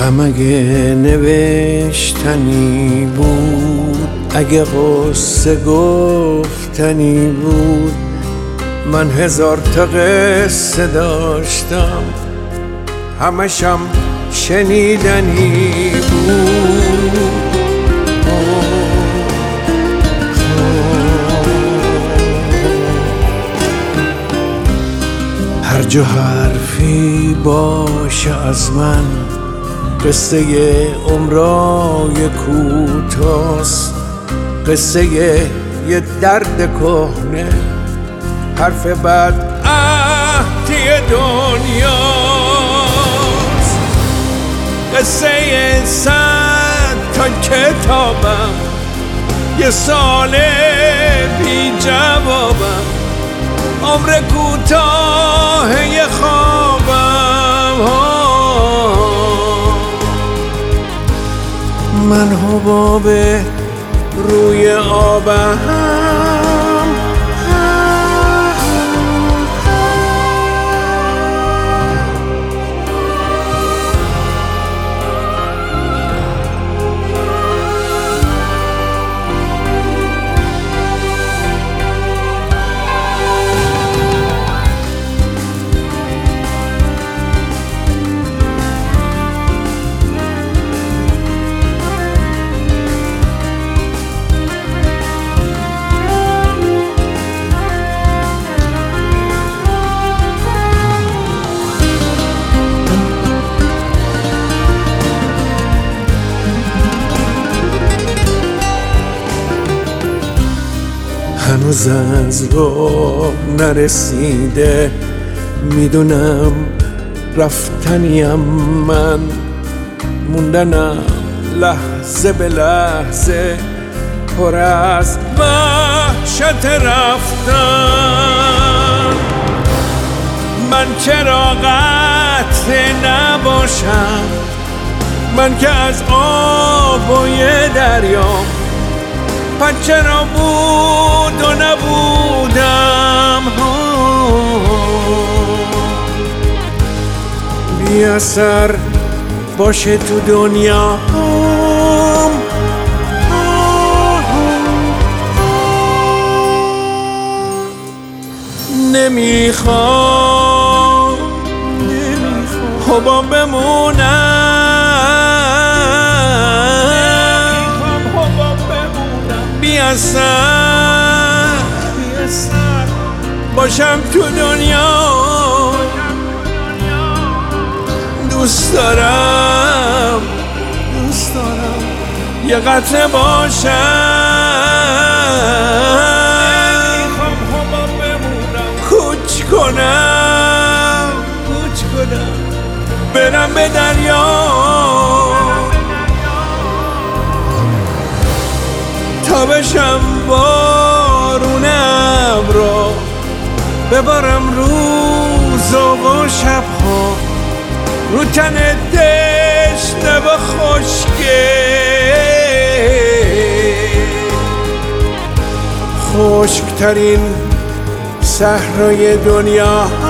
غم اگه نوشتنی بود، اگه قصه گفتنی بود، من 1000 تا قصه داشتم، همشم شنیدنی بود. هر جا حرفی باشه از من، قصه عمرای کوتاست، قصه یه درد کهنه، حرف بد عهدی دنیاست، قصه 100 تا کتابم، یه سال بی جوابم، عمر کوتاه یه خوابم. من حباب روی آبم، هنوز از راه نرسیده، میدونم رفتنیم من، موندنم لحظه به لحظه، پر از وحشت رفتن. من چرا قطع نباشم، من که از آبای دریام، من چرا بود و نبودم، بی اثر باشه تو دنیا. نمیخوام حباب بمونم، بی اثر باشم تو دنیا. دوست دارم یه قطره باشم، کوچ کنم برم به دریا، تا بشم بارون ابرا، ببارم روزا و شبها، رو تن دشنه و خشکه، خشکترین صحرای دنیا.